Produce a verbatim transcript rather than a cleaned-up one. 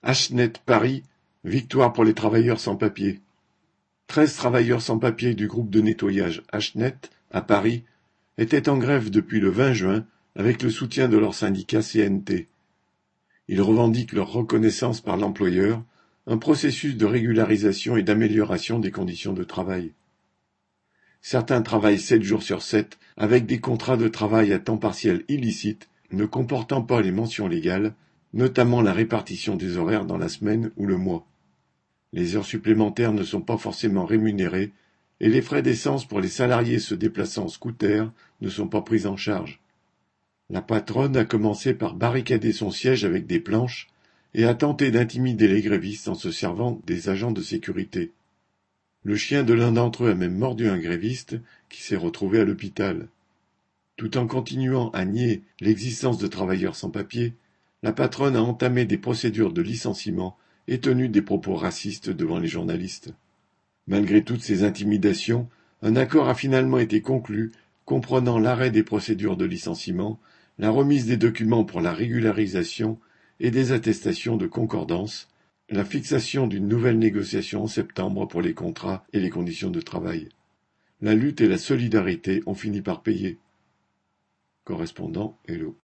Hnet Paris, victoire pour les travailleurs sans papiers. Treize travailleurs sans papiers du groupe de nettoyage Hnet, à Paris, étaient en grève depuis le vingt juin avec le soutien de leur syndicat C N T. Ils revendiquent leur reconnaissance par l'employeur, un processus de régularisation et d'amélioration des conditions de travail. Certains travaillent sept jours sur sept avec des contrats de travail à temps partiel illicites ne comportant pas les mentions légales, notamment la répartition des horaires dans la semaine ou le mois. Les heures supplémentaires ne sont pas forcément rémunérées et les frais d'essence pour les salariés se déplaçant en scooter ne sont pas pris en charge. La patronne a commencé par barricader son siège avec des planches et a tenté d'intimider les grévistes en se servant des agents de sécurité. Le chien de l'un d'entre eux a même mordu un gréviste qui s'est retrouvé à l'hôpital. Tout en continuant à nier l'existence de travailleurs sans papier, la patronne a entamé des procédures de licenciement et tenu des propos racistes devant les journalistes. Malgré toutes ces intimidations, un accord a finalement été conclu comprenant l'arrêt des procédures de licenciement, la remise des documents pour la régularisation et des attestations de concordance, la fixation d'une nouvelle négociation en septembre pour les contrats et les conditions de travail. La lutte et la solidarité ont fini par payer. Correspondant Hello.